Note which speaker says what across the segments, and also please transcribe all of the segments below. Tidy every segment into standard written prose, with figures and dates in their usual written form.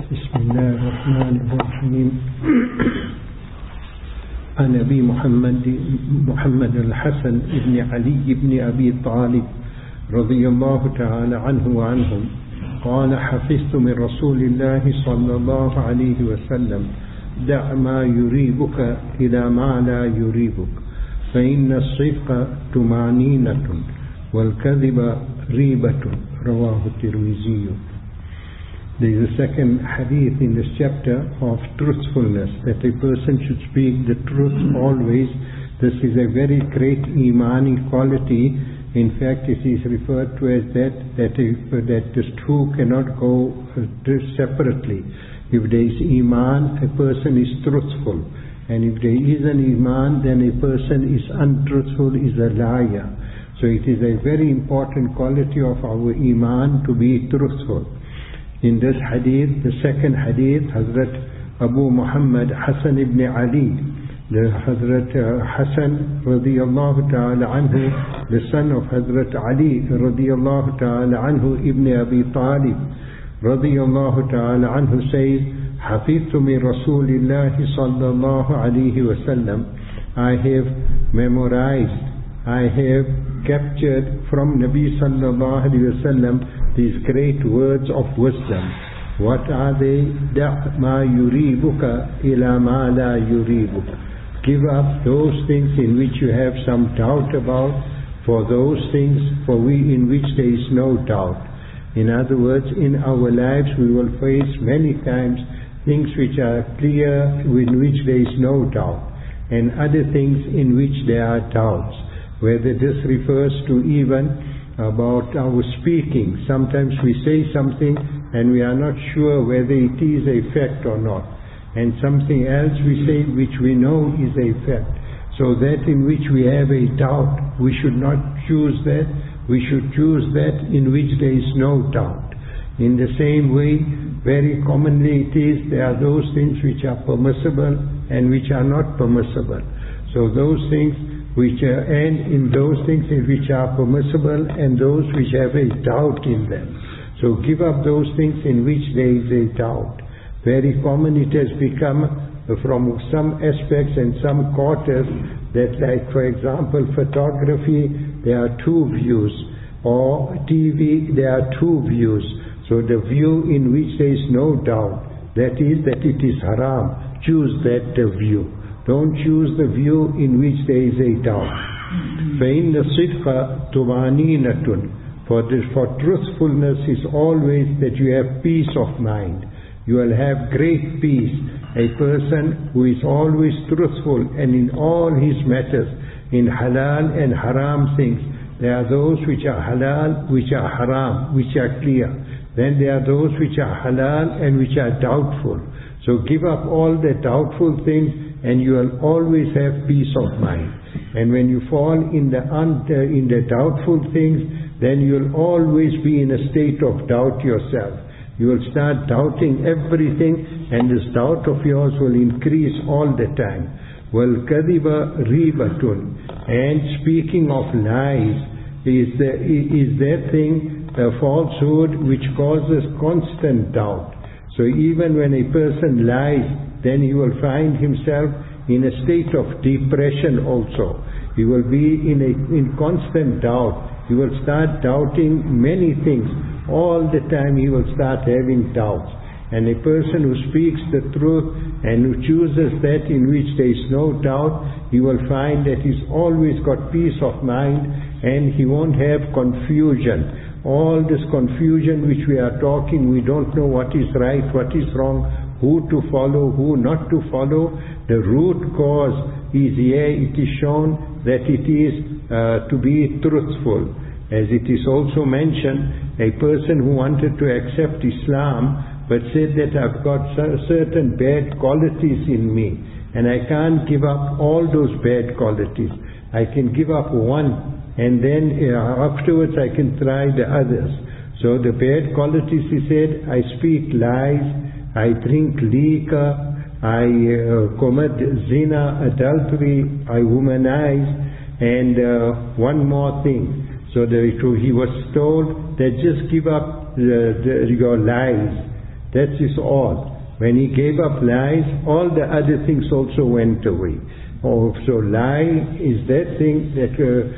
Speaker 1: بسم الله الرحمن الرحيم. عن أبي محمد الحسن بن علي بن أبي طالب رضي الله تعالى عنه وعنهم قال: حفظت من رسول الله صلى الله عليه وسلم: دع ما يريبك إلى ما لا يريبك، فإن الصدق طمأنينة والكذب ريبة. رواه الترمذي. There is a second hadith in this chapter of truthfulness, that a person should speak the truth always. This is a very great imani quality. In fact, it is referred to as that the two cannot go separately. If there is iman, a person is truthful, and if there is an iman, then a person is untruthful, is a liar. So it is a very important quality of our iman to be truthful. In this hadith, the second hadith, Hazrat Abu Muhammad Hassan ibn Ali, the Hazrat Hassan radiyallahu ta'ala anhu, the son of Hazrat Ali radiyallahu ta'ala anhu ibn Abi Talib radiyallahu ta'ala anhu says: حفظت من رسول الله صلى الله عليه وسلم. I have memorized, I have captured from Nabi sallallahu alayhi wa sallam these great words of wisdom. What are they? دع ما يريبك إلى ما لا يريبك. Give up those things in which you have some doubt about, for those things in which there is no doubt. In other words, in our lives we will face many times things which are clear, in which there is no doubt, and other things in which there are doubts. Whether this refers to even about our speaking. Sometimes we say something and we are not sure whether it is a fact or not. And something else we say which we know is a fact. So that in which we have a doubt, we should not choose that. We should choose that in which there is no doubt. In the same way, very commonly it is, there are those things which are permissible and which are not permissible. So those things and in those things which are permissible and those which have a doubt in them. So give up those things in which there is a doubt. Very common it has become from some aspects and some quarters that, like for example photography, there are two views, or TV, there are two views. So the view in which there is no doubt, that is that it is haram, choose that view. Don't choose the view in which there is a doubt. فَإِنَّ الصِّدْقَ طُمَأْنِينَةٌ. For truthfulness is always that you have peace of mind. You will have great peace. A person who is always truthful and in all his matters, in halal and haram things. There are those which are halal, which are haram, which are clear. Then there are those which are halal and which are doubtful. So give up all the doubtful things and you will always have peace of mind. And when you fall in the doubtful things, then you will always be in a state of doubt yourself. You will start doubting everything, and this doubt of yours will increase all the time. وَالْكَذِبَ رِيبَةٌ. And speaking of lies, is that thing, a falsehood which causes constant doubt. So even when a person lies, then he will find himself in a state of depression also. He will be in constant doubt. He will start doubting many things. All the time he will start having doubts. And a person who speaks the truth and who chooses that in which there is no doubt, he will find that he's always got peace of mind and he won't have confusion. All this confusion which we are talking, we don't know what is right, what is wrong, who to follow, who not to follow. The root cause is here. It is shown that it is to be truthful. As it is also mentioned, a person who wanted to accept Islam but said that I've got certain bad qualities in me and I can't give up all those bad qualities. I can give up one and then afterwards I can try the others. So the bad qualities, he said, I speak lies, I drink liquor, I commit zina, adultery, I womanize, and one more thing. So he was told that just give up your lies, That is all. When he gave up lies, all the other things also went away. So lie is that thing that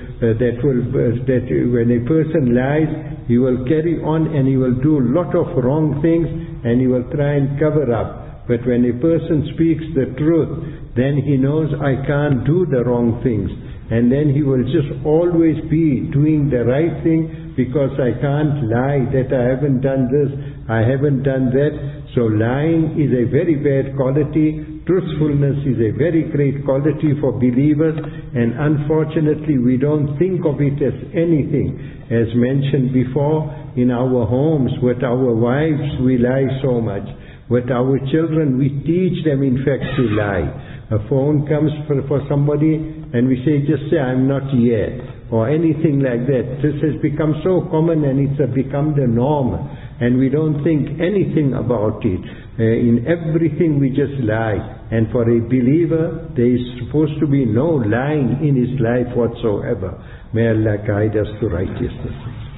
Speaker 1: when a person lies, he will carry on and he will do a lot of wrong things and he will try and cover up. But when a person speaks the truth, then he knows, I can't do the wrong things. And then he will just always be doing the right thing, because I can't lie that I haven't done this, I haven't done that. So lying is a very bad quality. Truthfulness is a very great quality for believers, and unfortunately we don't think of it as anything. As mentioned before, in our homes, with our wives we lie so much. With our children we teach them in fact to lie. A phone comes for somebody and we say, just say I'm not here, or anything like that. This has become so common and it's become the norm, and we don't think anything about it. In everything we just lie, and for a believer there is supposed to be no lying in his life whatsoever. May Allah guide us to righteousness.